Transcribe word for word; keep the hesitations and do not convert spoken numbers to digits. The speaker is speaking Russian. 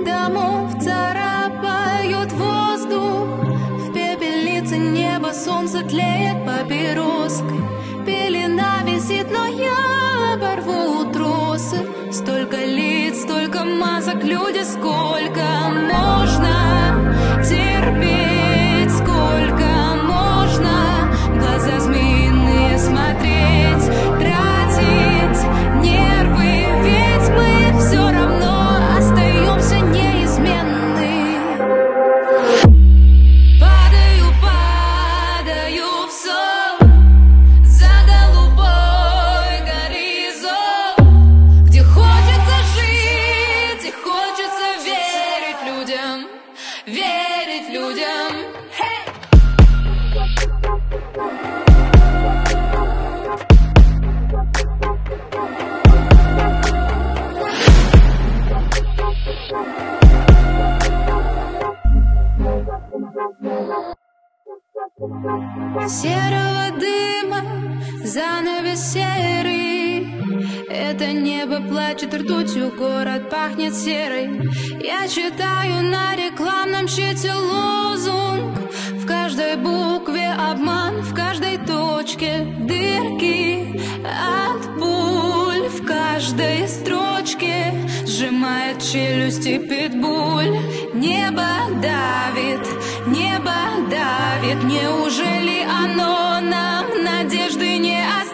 домов царапают воздух. В пепельнице небо, солнце тлеет папироской. Пелена висит, но я оборву тросы. Столько лиц, столько масок, люди, сколько можно терпеть, сколько можно в глаза змеиные смотреть, тратить нервы, ведь мы все равно остаемся неизменны. Падаю, падаю в сон за голубой горизонт, где хочется жить и хочется верить людям, верить людям. Hey! Серого дыма, занавес серый. Это небо плачет ртутью, город пахнет серой. Я читаю на рекламном щите лозунг. В каждой букве обман, в каждой точке дырки от пуль. В каждой строчке сжимает челюсти питбуль. Небо давит, небо давит. Неужели оно нам надежды не оставит?